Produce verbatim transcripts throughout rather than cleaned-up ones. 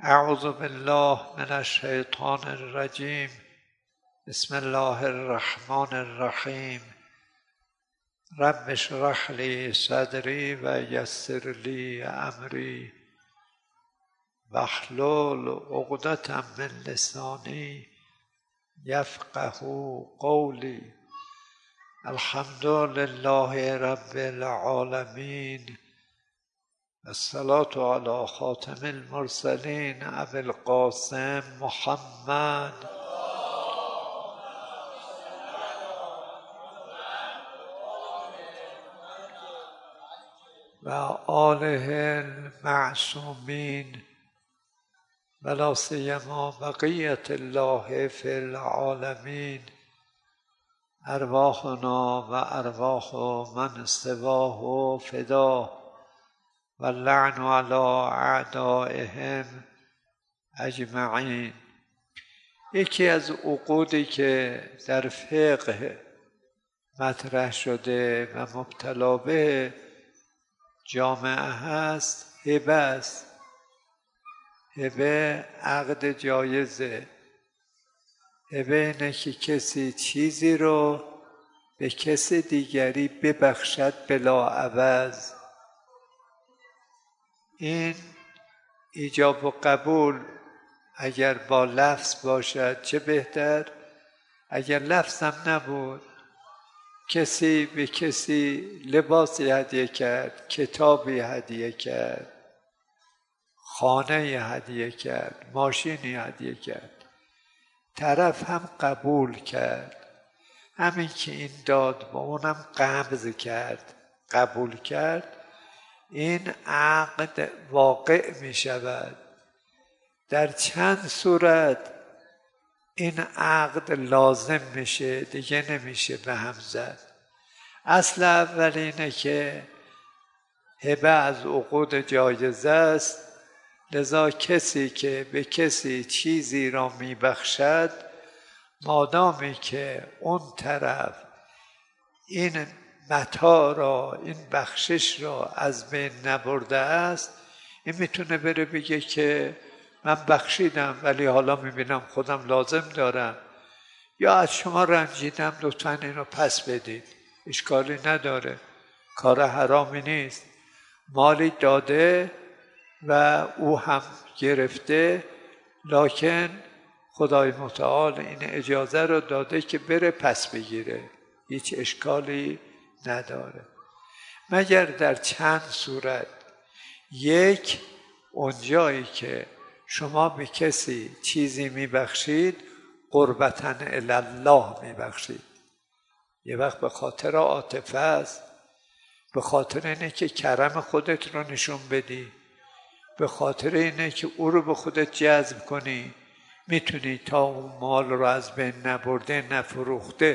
اعوذ بالله من الشیطان الرجیم. بسم الله الرحمن الرحیم. رب اشرح لی صدری و یسر لی امری واحلل عقدة من لسانی یفقهوا قولی. الحمد لله رب العالمین. الصلاة علی خاتم المرسلین ابی القاسم محمد و آله المعصومین و لا سیما بقیة الله فی العالمین. ارواحنا و ارواح من سواه فداه و اللعن علی اعدائهم اجمعین. یکی از عقودی که در فقه مطرح شده و مبتلا به جامعه هست هبه است. هبه عقد جایزه. هبه اینه که کسی چیزی رو به کسی دیگری ببخشد بلا عوض. این ایجاب و قبول اگر با لفظ باشد چه بهتر. اگر لفظ هم نبود، کسی به کسی لباسی هدیه کرد، کتابی هدیه کرد، خانه هدیه کرد، ماشینی هدیه کرد، طرف هم قبول کرد. همین که این داد و اونم قبض کرد، قبول کرد، این عقد واقع می شود. در چند صورت این عقد لازم میشه، دیگه نمیشه به هم زد. اصل اول اینه که هبه از عقود جایزه است، لذا کسی که به کسی چیزی را میبخشد، مادامی که اون طرف این متاع را، این بخشش را از بین نبرده است، این میتونه بره بگه که من بخشیدم ولی حالا میبینم خودم لازم دارم، یا از شما رنجیدم لطفاً اینو پس بدید. اشکالی نداره، کار حرامی نیست. مالی داده و او هم گرفته، لکن خدای متعال این اجازه رو داده که بره پس بگیره، هیچ اشکالی نداره. مگر در چند صورت. یک، اونجایی که شما به کسی چیزی میبخشید قربتاً الی الله میبخشید. یه وقت به خاطر عاطفه است، به خاطر اینه که کرم خودت رو نشون بدی، به خاطر اینه که او رو به خودت جذب کنی، میتونی تا اون مال رو از بین نبرده نفروخته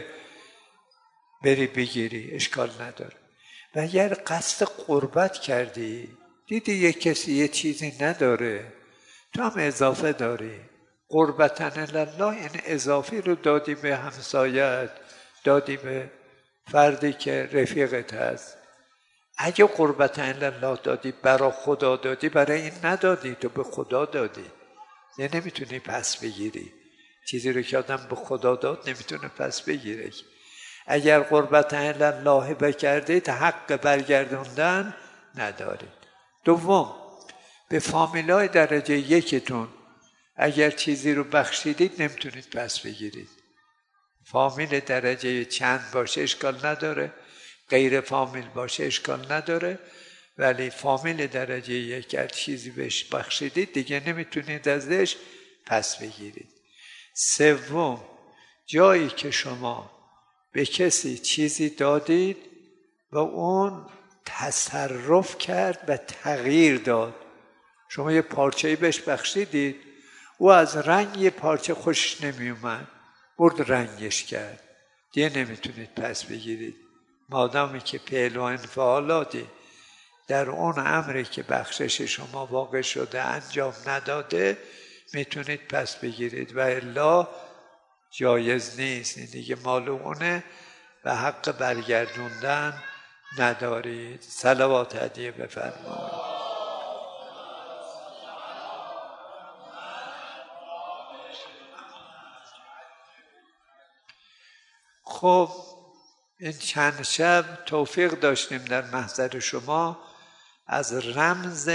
بری بگیری، اشکال نداره. و اگر قصد قربت کردی، دیدی یک کسی یه چیزی نداره، تو هم اضافه داری، قربتاً الی الله، این اضافی رو دادی به همسایت، دادی به فردی که رفیقت هست. اگه قربتاً الی الله دادی، برای خدا دادی، برای این ندادی، تو به خدا دادی. یه نمیتونی پس بگیری چیزی رو که آدم به خدا داد، نمیتونه پس بگیره. اگر قربتاً الی الله بکردید، حق برگردوندن ندارید. دوم، به فامیلای درجه یکتون اگر چیزی رو بخشیدید نمیتونید پس بگیرید. فامیل درجه چند باشه اشکال نداره، غیر فامیل باشه اشکال نداره، ولی فامیل درجه یک اگر چیزی بهش بخشیدید دیگه نمیتونید ازش پس بگیرید. سوم، جایی که شما به کسی چیزی دادید و اون تصرف کرد و تغییر داد. شما یه پارچه‌ای بهش بخشیدید، او از رنگ یه پارچه خوشش نمی اومد، برد رنگش کرد، دیگه نمیتونید پس بگیرید. مادامی که فعل و انفعالاتی در اون امری که بخشش شما واقع شده انجام نداده، میتونید پس بگیرید، و الا جایز نیست. این دیگه مال اونه و حق برگردوندن ندارید. صلوات هدیه بفرمایید. خب این چند شب توفیق داشتیم در محضر شما از رمز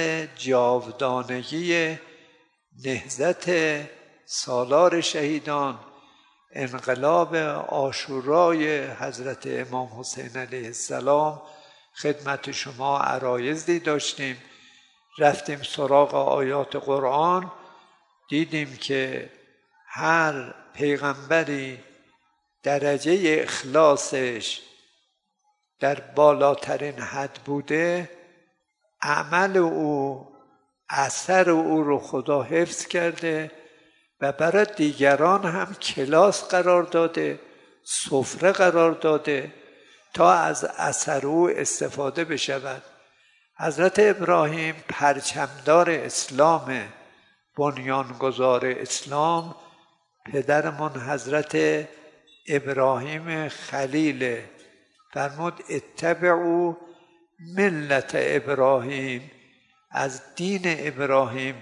جاودانگی نهضت سالار شهیدان، انقلاب عاشورای حضرت امام حسین علیه السلام خدمت شما عرایضی داشتیم. رفتیم سراغ آیات قرآن، دیدیم که هر پیغمبری درجه اخلاصش در بالاترین حد بوده، عمل او اثر او رو خدا حفظ کرده و برای دیگران هم کلاس قرار داده، سفره قرار داده تا از اثر او استفاده بشود. حضرت ابراهیم پرچمدار اسلام، بنیانگذار اسلام، پدرمون حضرت ابراهیم خلیل فرمود اتبعوا ملت ابراهیم، از دین ابراهیم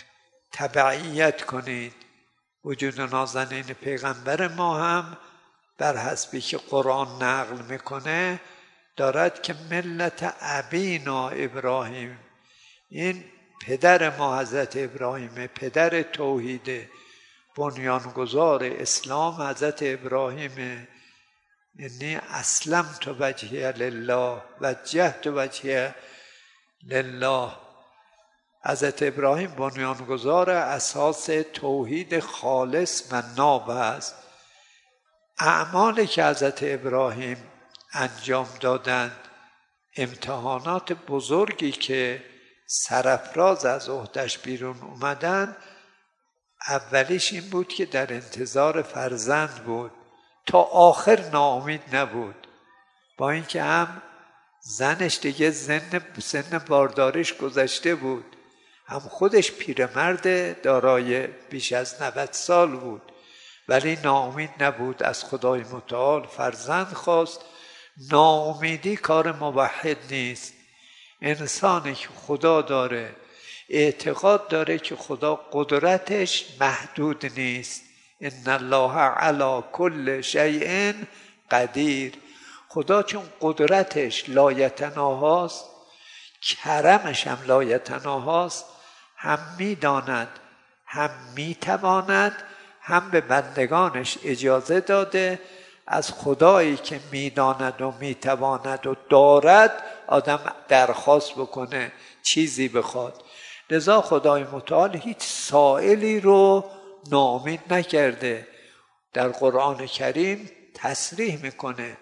تبعیت کنید. وجود نازنین پیغمبر ما هم بر حسبی که قرآن نقل میکنه دارد که ملت ابینا ابراهیم، این پدر ما حضرت ابراهیم، پدر توحید، بنیانگذار اسلام حضرت ابراهیم. یعنی اسلمت وجهی لله وجهت وجهی لله. حضرت ابراهیم بنیانگذار اساس توحید خالص و ناب است. اعمالی که حضرت ابراهیم انجام دادند، امتحانات بزرگی که سرافراز از عهده‌اش بیرون اومدن، اولیش این بود که در انتظار فرزند بود، تا آخر ناامید نبود. با اینکه هم زنش دیگه سن سن بارداریش گذشته بود، هم خودش پیرمرد دارای بیش از نود سال بود، ولی ناامید نبود. از خدای متعال فرزند خواست. ناامیدی کار موحد نیست. انسانی که خدا داره، اعتقاد داره که خدا قدرتش محدود نیست. ان الله علی کل شیء قدیر. خدا چون قدرتش لایتناهاست، کرمش هم لایتناهاست، هم میداند هم میتواند، هم به بندگانش اجازه داده از خدایی که میداند و میتواند و دارد آدم درخواست بکنه، چیزی بخواد. لذا خدای متعال هیچ سائلی رو ناامید نکرده. در قرآن کریم تصریح میکنه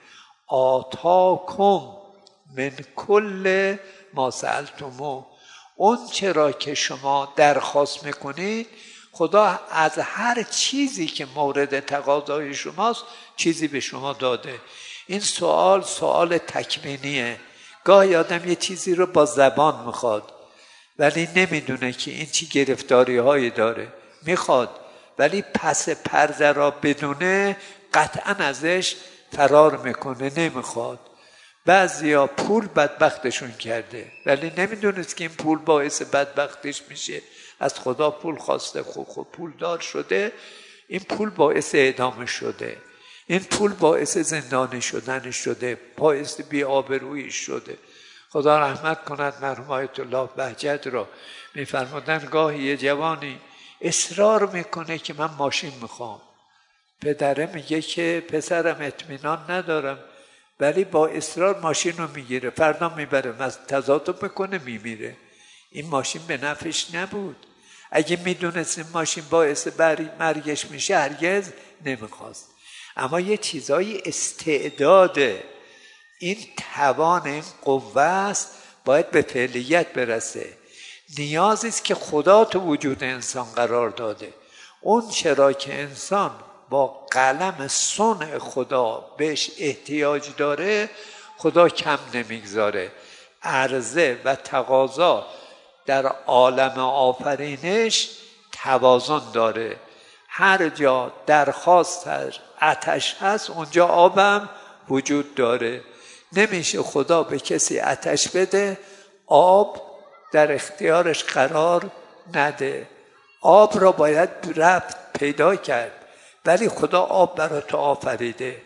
آتاکم من کل ما سألتموه. اون چرا که شما درخواست میکنید، خدا از هر چیزی که مورد تقاضای شماست چیزی به شما داده. این سوال سوال تکوینیه. گاهی آدم یه چیزی رو با زبان میخواد ولی نمیدونه که این چی گرفتاری هایی داره. میخواد ولی پس پرده را بدونه قطعا ازش فرار میکنه، نمیخواد. بعضیا پول بدبختشون کرده ولی نمیدونست که این پول باعث بدبختش میشه. از خدا پول خواسته، خوب خوب پول دار شده، این پول باعث اعدام شده، این پول باعث زندانی شدن شده، باعث بی‌آبرویی شده. خدا رحمت کند مرحوم آیت الله بهجت را. میفرمودن گاهی یه جوانی اصرار میکنه که من ماشین میخوام. پدره میگه که پسرم اطمینان ندارم، ولی با اصرار ماشین رو میگیره، فردا میبره تضاد میکنه میمیره. این ماشین به نفعش نبود. اگه میدونست این ماشین باعث مرگش میشه هرگز نمیخواست. اما یه چیزای استعداده، این توان، این قوه است، باید به فعلیت برسه. نیازی است که خدا تو وجود انسان قرار داده. اون چرا که انسان با قلم صنع خدا بهش احتیاج داره، خدا کم نمیگذاره. عرضه و تقاضا در عالم آفرینش توازن داره. هر جا درخواست هست، آتش هست، اونجا آبم وجود داره. نمیشه خدا به کسی آتش بده آب در اختیارش قرار نده. آب را باید رفت پیدا کرد، ولی خدا آب برای تو آفریده.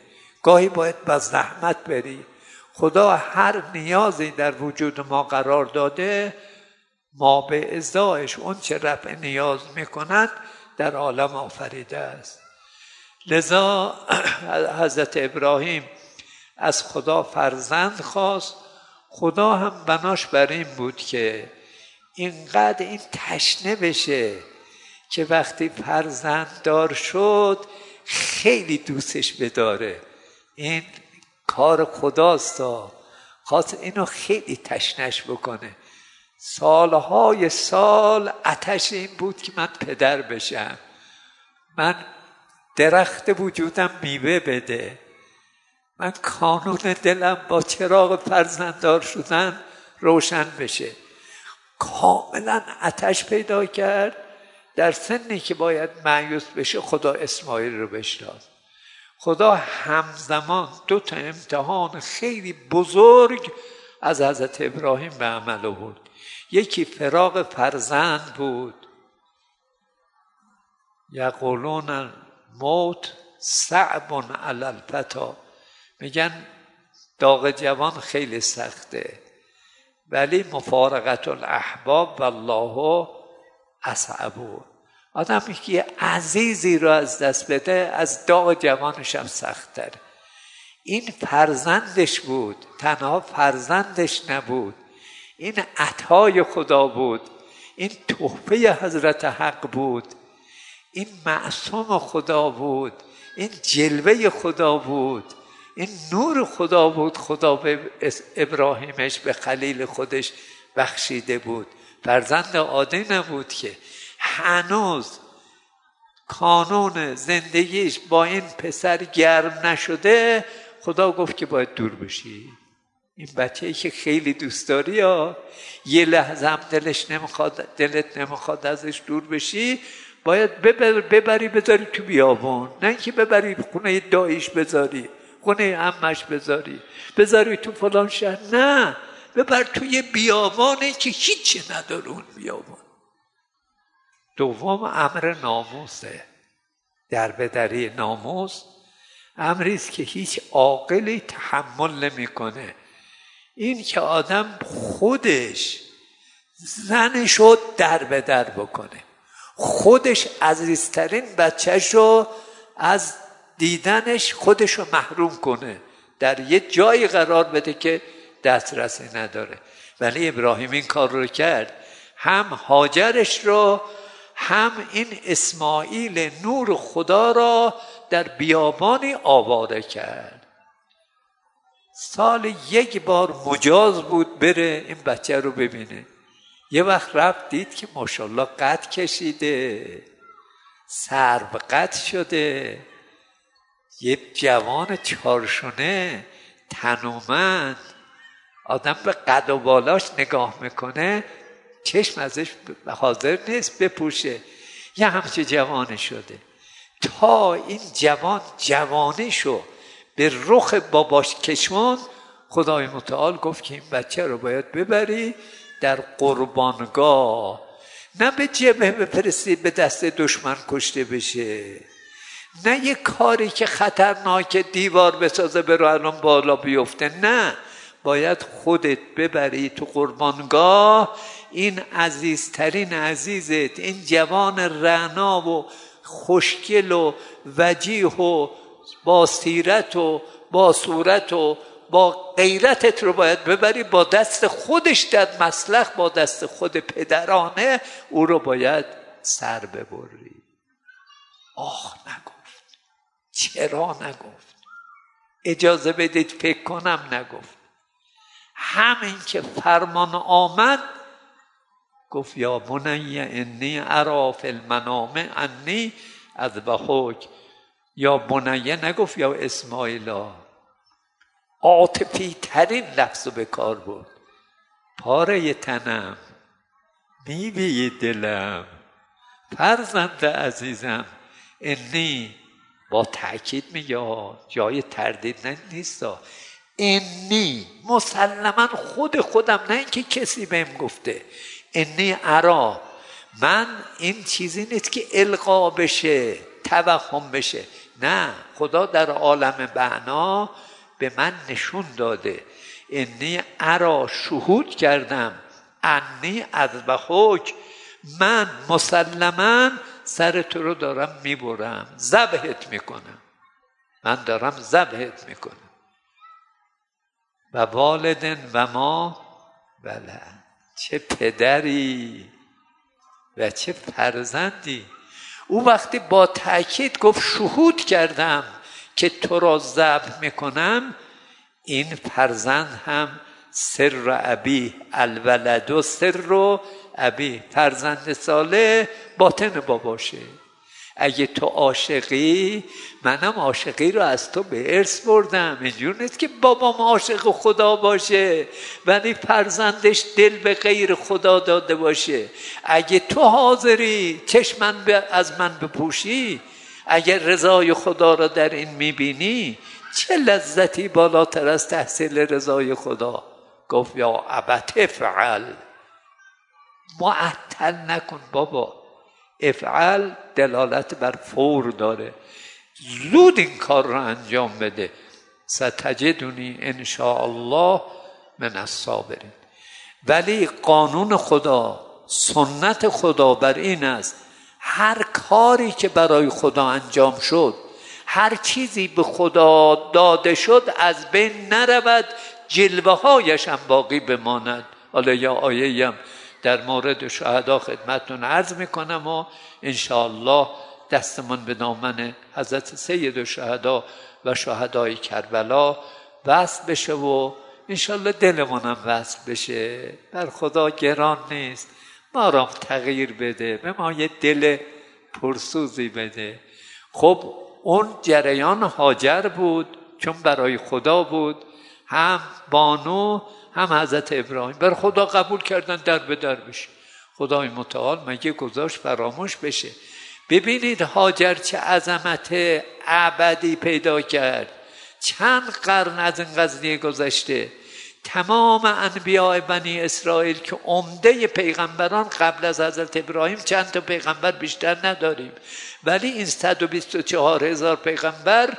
گاهی باید با زحمت بری. خدا هر نیازی در وجود ما قرار داده، ما به ازایش اون چه رفع نیاز میکند در عالم آفریده است. لذا حضرت ابراهیم از خدا فرزند خواست. خدا هم بناش بر این بود که اینقدر این تشنه بشه که وقتی فرزند دار شد خیلی دوستش بداره. این کار خداست، خواست اینو خیلی تشنش بکنه. سالهای سال آتش این بود که من پدر بشم، من درخت وجودم میوه بده، من کانون دلم با چراغ فرزنددار شدن روشن بشه. کاملا آتش پیدا کرد. در سنی که باید مایوس بشه خدا اسماعیل رو بهش داد. خدا همزمان دو تا امتحان خیلی بزرگ از حضرت ابراهیم به عمل آورد. یکی فراق فرزند بود. یقولون الموت صعب علی الفتی، میگن داغ جوان خیلی سخته، ولی مفارقت الاحباب والله اصعب. آدمی که عزیزی رو از دست بده از داغ جوانش هم سخت‌تر. این فرزندش بود، تنها فرزندش نبود، این عطای خدا بود، این تحفه حضرت حق بود، این معصوم خدا بود، این جلوه خدا بود، این نور خدا بود. خدا به ابراهیمش به خلیل خودش بخشیده بود. فرزند عادی نبود که. هنوز کانون زندگیش با این پسر گرم نشده، خدا گفت که باید دور بشی. این بچه‌ای که خیلی دوست داری ها، یه لحظه هم دلش نمیخواد، دلت نمیخواد ازش دور بشی، باید ببر ببری بذاری تو بیابون، نه اینکه ببری خونه داییش بذاری، خونه عمش بذاری، بذاری تو فلان شهر، نه، ببر توی بیابانی که هیچی نداره اون بیابان. دوم امر ناموسه. در بدری ناموس امریست که هیچ عاقلی تحمل نمیکنه. این که آدم خودش زنشو در به در بکنه، خودش عزیزترین بچه‌شو از دیدنش خودشو محروم کنه، در یه جایی قرار بده که دسترسی نداره. ولی ابراهیم این کار رو کرد، هم هاجرش رو هم این اسماعیل نور خدا را در بیابانی آواره کرد. سال یک بار مجاز بود بره این بچه رو ببینه. یه وقت رفت دید که ماشاءالله قد کشیده، سرب قد شده، یه جوان چارشونه تنومند. آدم به قد و بالاش نگاه میکنه چشم ازش حاضر نیست بپوشه. یه همچه جوانی شده. تا این جوان جوانیشو به رخ باباش کشوند، خدای متعال گفت که این بچه رو باید ببری در قربانگاه، نه به جبهه بفرستی به دست دشمن کشته بشه، نه یه کاری که خطرناک دیوار بسازه بره الان بالا بیفته، نه، باید خودت ببری تو قربانگاه این عزیزترین عزیزت، این جوان رعنا و خوشگل و وجیه و با سیرت و با صورت و با غیرتت رو باید ببری با دست خودش در مسلخ، با دست خود پدرانه او رو باید سر ببری. آه نگفت، چرا نگفت، اجازه بدید فکر کنم نگفت. همین که فرمان آمد گفت یا بنی انی اری فی المنام انی اذبحک. یا بنی نگفت یا اسماعیلا، عاطفی ترین لفظ به کار بود. پاره تنم، میوه دلم، فرزند عزیزم، انی، با تأکید میگه، جای تردید نیست، انی مسلما خود خودم، نه اینکه کسی بهم گفته، انی ارا، من این چیزی نیست که القا بشه، توهم بشه، نه، خدا در عالم معنا به من نشون داده انی ارا شهود کردم انی اذبحک، من مسلما سر تو رو دارم میبرم، ذبحت میکنم، من دارم ذبحت میکنم. و والدن و ما ولد، چه پدری و چه فرزندی. او وقتی با تأکید گفت شهود کردم که تو را ذبح میکنم، این فرزند هم سر ابی الولد و سر ابی، فرزند صالح باطن باباشه. اگه تو عاشقی، منم عاشقی رو از تو به ارث بردم. اینجور نیست که بابام عاشق خدا باشه ولی فرزندش دل به غیر خدا داده باشه. اگه تو حاضری چشمن از من بپوشی، اگر رضای خدا را در این میبینی، چه لذتی بالاتر از تحصیل رضای خدا. گفت یا ابت افعل، معطل نکن بابا، افعل دلالت بر فور داره، زود این کار رو انجام بده. ستجدونی ان شاء الله من الصابرین. ولی قانون خدا، سنت خدا بر این است هر کاری که برای خدا انجام شد، هر چیزی به خدا داده شد از بین نرود، جلوه هایش هم باقی بماند. حالا یا آیه هم در مورد شهدا خدمتتون عرض میکنم و انشاءالله دستمان به دامن حضرت سید الشهدا و شهدای کربلا وصل بشه و انشاءالله دلمون هم وصل بشه. بر خدا گران نیست، ما را تغییر بده، به ما یه دل پرسوزی بده. خب اون جریان هاجر بود، چون برای خدا بود، هم بانو هم حضرت ابراهیم بر خدا قبول کردن در به در بشه. خدای متعال مگه گذاشت فراموش بشه؟ ببینید هاجر چه عظمت ابدی پیدا کرد. چند قرن از این قضیه گذشته، تمام انبیاء بنی اسرائیل که عمده پیغمبران قبل از حضرت ابراهیم، چند تا پیغمبر بیشتر نداریم، ولی این صد و بیست و چهار هزار پیغمبر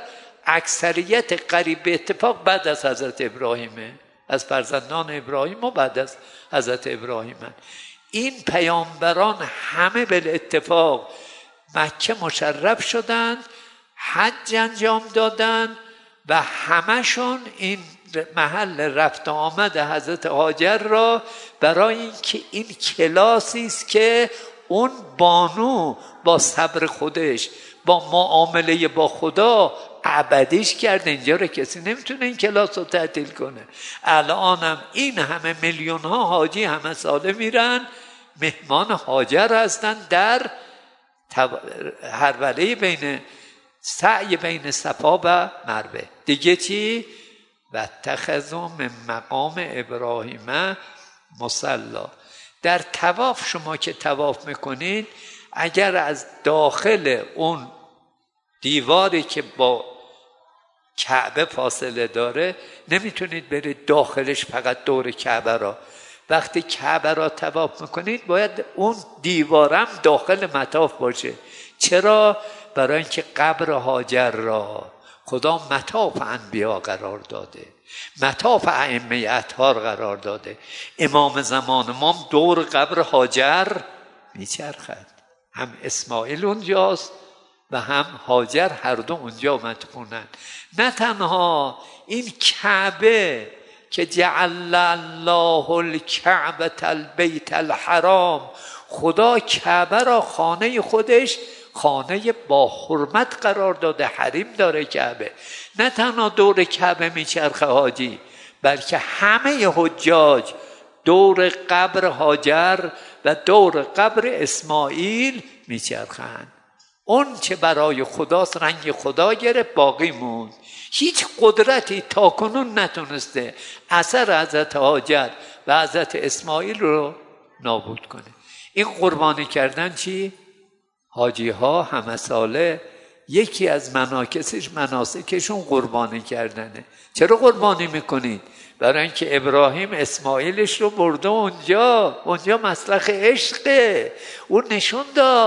اکثریت قریب به اتفاق بعد از حضرت ابراهیمه، از فرزندان ابراهیم و بعد از حضرت ابراهیمن. این پیامبران همه به اتفاق مکه مشرف شدند، حج انجام دادند و همشون این محل رفت آمد حضرت هاجر را برای اینکه این کلاسی است که اون بانو با صبر خودش، با معامله با خدا ابدیش کرده. اینجا رو کسی نمیتونه این کلاس رو تعطیل کنه. الانم این همه میلیون ها حاجی همه ساله میرن مهمان هاجر هستن در هروله بین سعی بین صفا و مروه. دیگه چی؟ و اتخذوا من مقام ابراهیم مصلی. در طواف شما که طواف میکنید، اگر از داخل اون دیواری که با کعبه فاصله داره نمیتونید برید داخلش فقط دور کعبه را. وقتی کعبه را طواف میکنید باید اون دیوارم داخل مطاف باشه. چرا؟ برای اینکه قبر هاجر را خدا مطاف انبیا قرار داده، مطاف ائمه اطهار قرار داده. امام زمان ما دور قبر هاجر میچرخد، هم اسماعیل اونجاست و هم هاجر، هر دو اونجا مدفونن. نه تنها این کعبه که جعل الله الکعبة البیت الحرام، خدا کعبه را خانه خودش، خانه با حرمت قرار داده، حریم داره کعبه. نه تنها دور کعبه میچرخه حاجی، بلکه همه حجاج دور قبر هاجر و دور قبر اسماعیل میچرخند. اون چه برای خداست رنگ خدا گرفت، باقی موند. هیچ قدرتی تا کنون نتونسته اثر حضرت هاجر و حضرت اسماعیل رو نابود کنه. این قربانی کردن چی؟ حاجی ها همه ساله یکی از مناکسش مناسکشون قربانی کردنه. چرا قربانی میکنید؟ برای اینکه ابراهیم اسماعیلش رو برده اونجا، اونجا مسلخ عشقه. اون نشون داد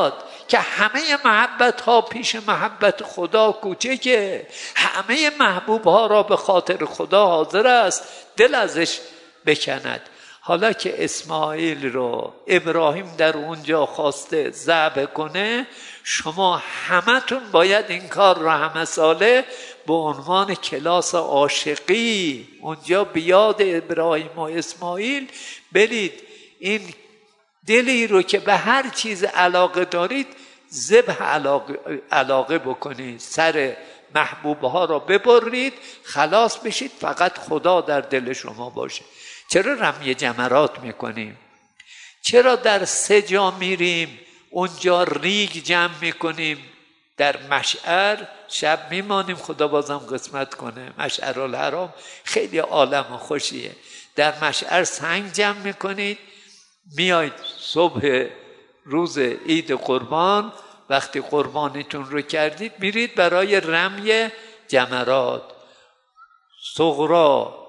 که همه محبت ها پیش محبت خدا کوچکه، همه محبوب ها را به خاطر خدا حاضر است دل ازش بکند. حالا که اسماعیل رو ابراهیم در اونجا خواسته ذبح کنه، شما همتون باید این کار رو همه ساله به عنوان کلاس عاشقی اونجا بیاد ابراهیم و اسماعیل برید، این دلی رو که به هر چیز علاقه دارید ذبح علاقه, علاقه بکنید، سر محبوب ها را ببرید، خلاص بشید، فقط خدا در دل شما باشه. چرا رمی جمرات میکنیم؟ چرا در سه جا میریم اونجا ریگ جمع میکنیم؟ در مشعر شب میمانیم، خدا بازم قسمت کنه، مشعر الحرام خیلی عالم و خوشیه. در مشعر سنگ جمع میکنید، میاید صبح روز عید قربان وقتی قربانیتون رو کردید میرید برای رمی جمرات، صغرا،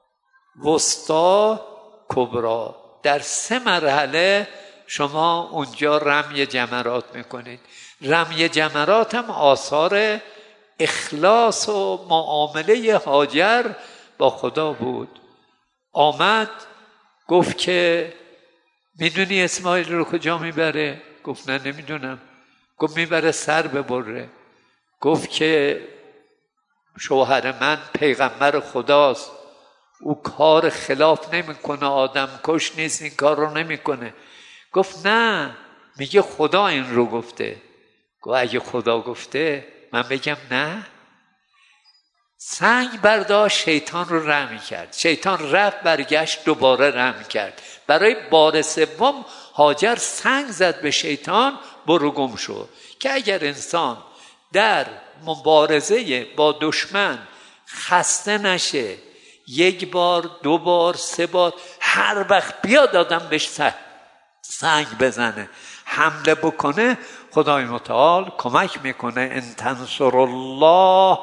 وسطا، کبرا. در سه مرحله شما اونجا رمی جمرات میکنید. رمی جمرات هم آثار اخلاص و معامله هاجر با خدا بود. آمد گفت که میدونی اسماعیل رو کجا میبره؟ گفت نه نمیدونم. گفت میبره سر ببره. گفت که شوهر من پیغمبر خداست، او کار خلاف نمیکنه، آدم کش نیست، این کار رو نمیکنه. گفت نه، میگه خدا این رو گفته. گفت اگه خدا گفته من بگم نه؟ سنگ برداشت، شیطان رو رمی کرد. شیطان رفت برگشت دوباره رمی کرد. برای بار سوم هاجر سنگ زد به شیطان، برو گم شو. که اگر انسان در مبارزه با دشمن خسته نشه، یک بار، دو بار، سه بار، هر وقت بیاد آدم بهش سنگ بزنه، حمله بکنه، خدای متعال کمک میکنه. ان تنصر الله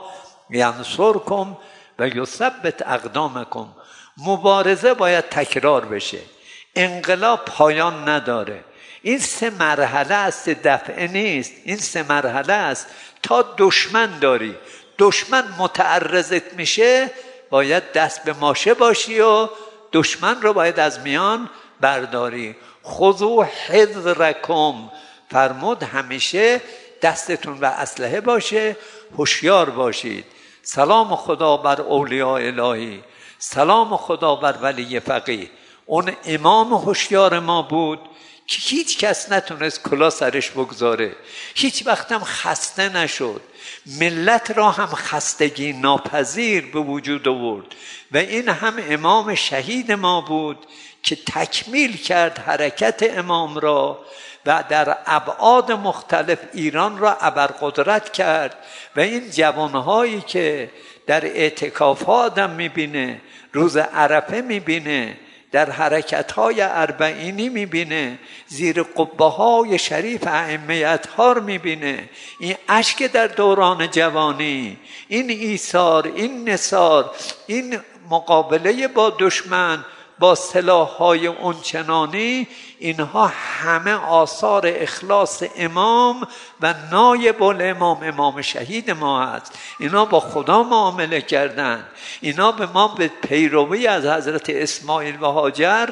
ینصرکم و یثبت اقدامکم. مبارزه باید تکرار بشه، انقلاب پایان نداره. این سه مرحله است، دفعه نیست. این سه مرحله است. تا دشمن داری، دشمن متعرضت میشه، باید دست به ماشه باشی و دشمن رو باید از میان برداری. خذوا حذرکم، فرمود همیشه دستتون به اسلحه باشه، هوشیار باشید. سلام خدا بر اولیاء الهی، سلام خدا بر ولی فقیه. اون امام هوشیار ما بود که هیچ کس نتونست کلا سرش بگذاره، هیچ وقت هم خسته نشد، ملت را هم خستگی ناپذیر به وجود آورد. و این هم امام شهید ما بود که تکمیل کرد حرکت امام را و در ابعاد مختلف ایران را ابرقدرت کرد. و این جوانهایی که در اعتکاف ها آدم میبینه، روز عرفه میبینه، در حرکت‌های اربعینی می‌بینه، زیر قبه‌های شریف ائمه اطهار می‌بینه، این اشک در دوران جوانی، این ایثار، این نثار، این مقابله با دشمن با سلاح‌های اونچنانی، اینها همه آثار اخلاص امام و نایب الامام امام شهید ما است. اینا با خدا معامله کردن، اینا به ما به پیروی از حضرت اسماعیل و هاجر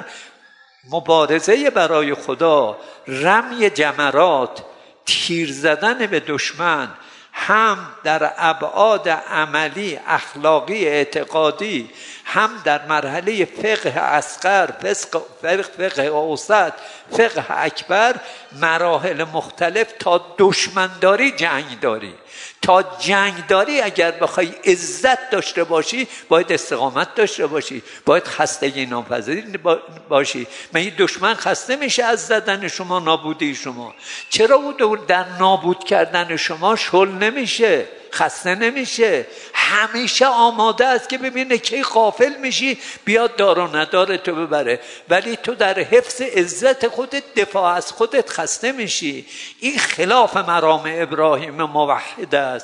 مبارزه برای خدا، رمی جمرات، تیر زدن به دشمن، هم در ابعاد عملی، اخلاقی، اعتقادی، هم در مرحله فقه اصغر، فقه, فقه اوسط، فقه اکبر، مراحل مختلف. تا دشمنداری جنگ داری، تا جنگ داری اگر بخوای عزت داشته باشی باید استقامت داشته باشی، باید خستگی ناپذیر باشی. مگه دشمن خسته میشه از زدن شما، نابودی شما؟ چرا او در نابود کردن شما شل نمیشه، خسته نمیشه؟ همیشه آماده است که ببینه کی غافل میشی بیاد دار و ندار تو ببره. ولی تو در حفظ عزت خودت، دفاع از خودت خسته میشی. این خلاف مرام ابراهیم موحد است،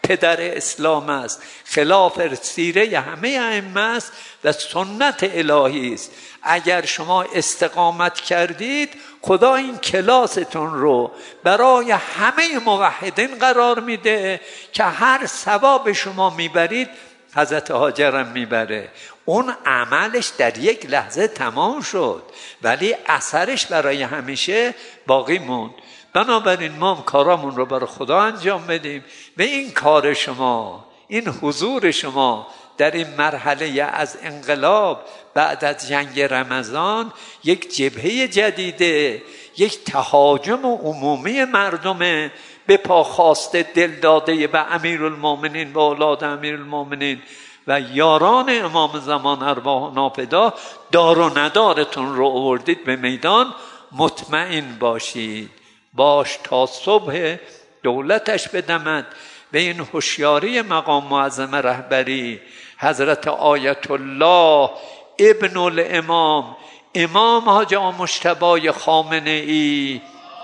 پدر اسلام است، خلاف سیره همه ائمه است و سنت الهی است. اگر شما استقامت کردید خدا این کلاستون رو برای همه موحدین قرار میده که هر ثواب شما میبرید حضرت هاجرم میبره. اون عملش در یک لحظه تمام شد ولی اثرش برای همیشه باقی موند. بنابراین ما هم کارامون رو برای خدا انجام بدیم و این کار شما، این حضور شما در این مرحله از انقلاب بعد از جنگ رمضان یک جبهه جدیده، یک تهاجم عمومی مردم به پا خواسته دل داده به امیرالمومنین و اولاد امیرالمومنین و یاران امام زمان ارواح ناپدا دار و ندارتون رو آوردید به میدان. مطمئن باشید باش تا صبح دولتش بدمد. به این هوشیاری مقام معظم رهبری حضرت آیت الله ابن الامام امام حاج آقا مجتبی خامنه ای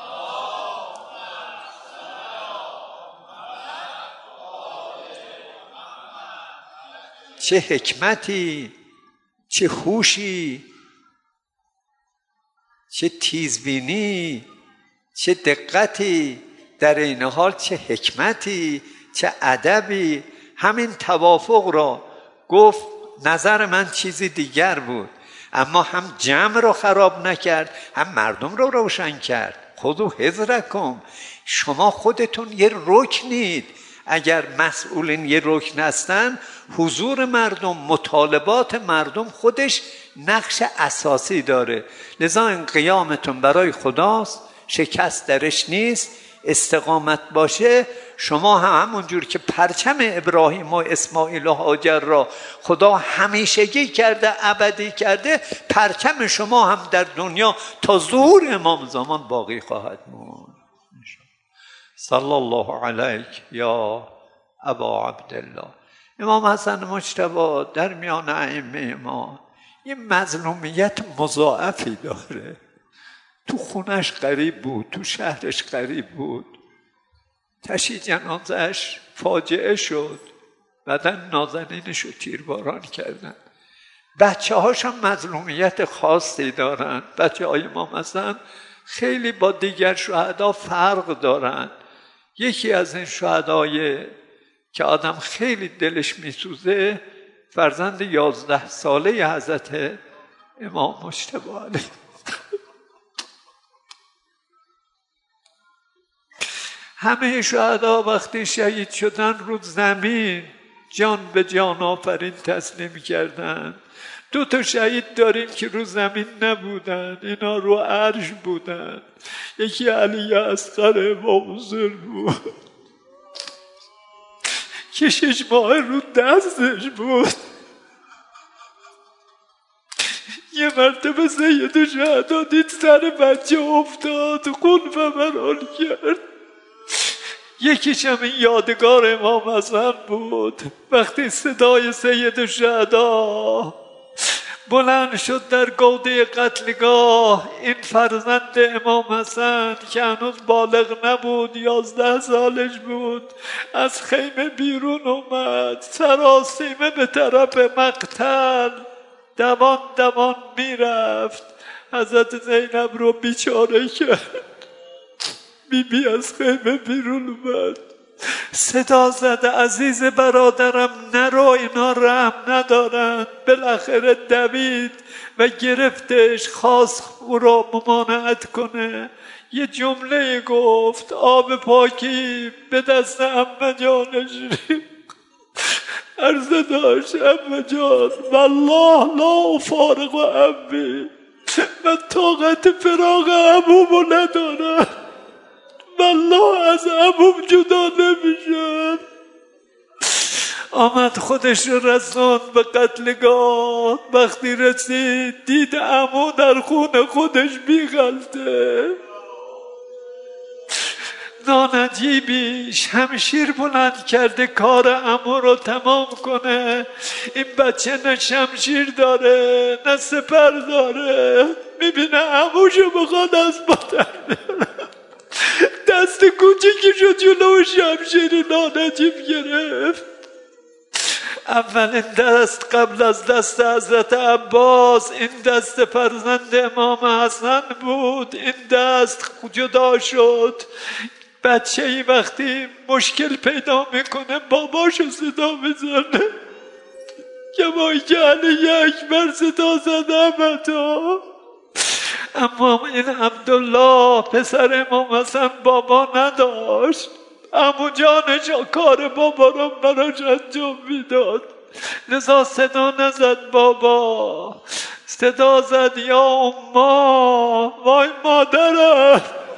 چه حکمتی، چه هوشی، چه تیزبینی، چه دقتی، در این حال چه حکمتی، چه ادبی. همین توافق را گفت. نظر من چیزی دیگر بود اما هم جمع رو خراب نکرد هم مردم رو روشن کرد. خودو حذرکم، شما خودتون یه رکنید. اگر مسئولین یه رکن هستن حضور مردم، مطالبات مردم خودش نقش اساسی داره. لذا این قیامتون برای خداست، شکست درش نیست. استقامت باشه. شما هم همونجور که پرچم ابراهیم و اسماعیل و هاجر را خدا همیشگی کرده، ابدی کرده، پرچم شما هم در دنیا تا ظهور امام زمان باقی خواهد موند. صلی الله علیک یا ابا عبدالله. امام حسن مجتبی در میان ائمه ما یه مظلومیت مضاعفی داره. تو خونش غریب بود، تو شهرش غریب بود. تشییع جنازه‌اش فاجعه شد، بعدا نازنینش رو تیرباران کردن. بچه هاش هم مظلومیت خاصی دارن. بچه های امام حسن خیلی با دیگر شهدا فرق دارن. یکی از این شهدای که آدم خیلی دلش میسوزه فرزند یازده ساله حضرت امام مجتبی علیه. همه شهدا وقتی شهید شدن رو زمین جان به جان آفرین تسلیم کردن. دو تا شهید داریم که رو زمین نبودن، اینا رو عرش بودن. یکی علی اصغر بابوزر بود که شش ماه رو دستش بود. یه مرتبه سید شهدا دید سر بچه افتاد، خون فوران کرد. یکیش هم این یادگار امام حسن بود. وقتی صدای سید شهدا بلند شد در گوده قتلگاه، این فرزند امام حسن که هنوز بالغ نبود، یازده سالش بود، از خیمه بیرون اومد، سراسیمه به طرف مقتل دوان دوان میرفت. حضرت زینب رو بیچاره کرد. بی بی از خیمه بیرون اومد، صدا زد عزیز برادرم نرو، اینا رحم ندارن. بالاخره دوید و گرفتش، خواست او را ممانعت کنه. یه جمله گفت، آب پاکی به دست عمه جانش عرضه داشت، عمه جان والله لا فارغ عمی، من طاقت فراق عمومو ندارم، والله از عموم جدا نمیشم. آمد خودش رو رساند به قتلگاه. وقتی رسید دید عمو در خون خودش بیغلطه. نانجیبی شمشیر بلند کرده کار عمو رو تمام کنه. این بچه نه شمشیر داره نه سپر داره. میبینه عموشو بخواد از بادر دست دست کوچکی شد جلو شمشیر نانجیب گرفت. اولین دست قبل از دست حضرت عباس این دست فرزند امام حسن بود. این دست جدا شد. بچه ای وقتی مشکل پیدا میکنه باباشو صدا میزنه که وای که علی اکبر صدا زده متا. اما این عبدالله پسر امام حسن بابا نداشت. عمو جانش کار بابا رو براش انجام میداد، لذا صدا نزد بابا، صدا زد یا اما، وای مادرم.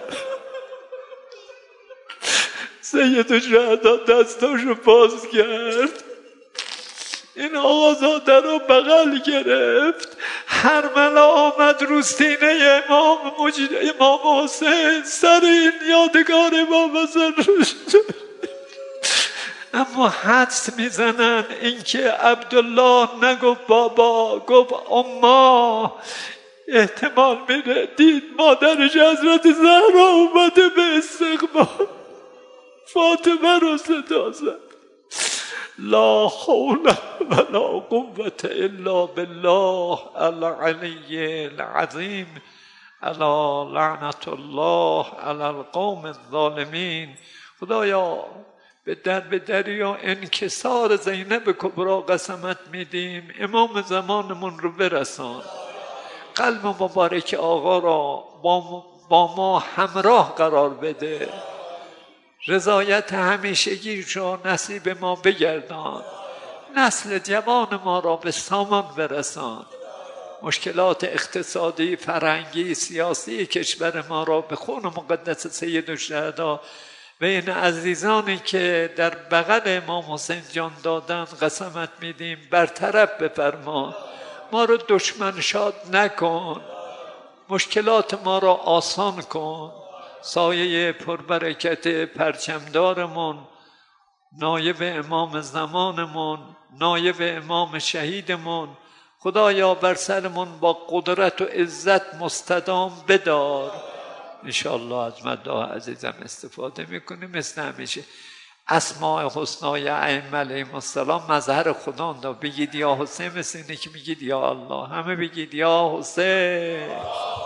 سید الشهدا دستاشو باز کرد، این آقازاده رو بغل گرفت. هرملا آمد رو سینه امام مجید امام حسین، سر این یادگار امام حسین رو شد. اما حدس میزنن اینکه عبدالله نگفت بابا، گفت اما. احتمال میره دید مادرش حضرت زهرا اومده به استقبال، فاطمه رو صدا زد. لا حول ولا قوة الا بالله العلی العظیم، الا لعنت الله علی القوم الظالمین. خدایا به در به دریا انکسار زینب کبرا قسمت میدیم، امام زمانمون رو برسان. قلب مبارک آقا را با ما همراه قرار بده، رضایت همیشگیش را نصیب ما بگردان، نسل جوان ما را به سامان برسان، مشکلات اقتصادی، فرهنگی، سیاسی کشور ما را به خون مقدس سید الشهدا و این عزیزانی که در بغل امام حسین جان دادن قسمت میدیم برطرف بفرما. ما رو دشمن شاد نکن، مشکلات ما را آسان کن. سایه پربرکت پرچمدارمون، نایب امام زمانمون، نایب امام شهیدمون، خدایا بر سرمون با قدرت و عزت مستدام بدار. انشاءالله از مداح عزیزم استفاده میکنیم. مثل همیشه اسماء حسنای ائمه علیهم السلام مظهر خدا دا. بگید یا حسین، مثل اینه که میگید یا الله. همه بگید یا حسین.